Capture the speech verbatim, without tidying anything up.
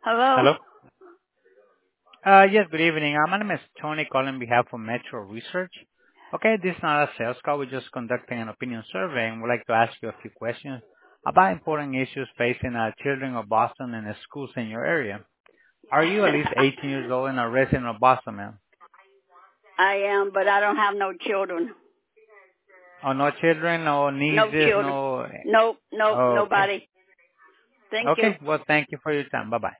Hello? Hello. Uh Yes, good evening. Uh, My name is Tony calling on behalf of Metro Research. Okay, this is not a sales call. We're just conducting an opinion survey, and we'd like to ask you a few questions about important issues facing uh, children of Boston and the schools in your area. Are you at least eighteen years old and a resident of Boston, ma'am? I am, but I don't have no children. Oh, no children, no No nieces, children. no... Nope, nope, Okay. nobody. Thank you. Okay, well, thank you for your time. Bye-bye.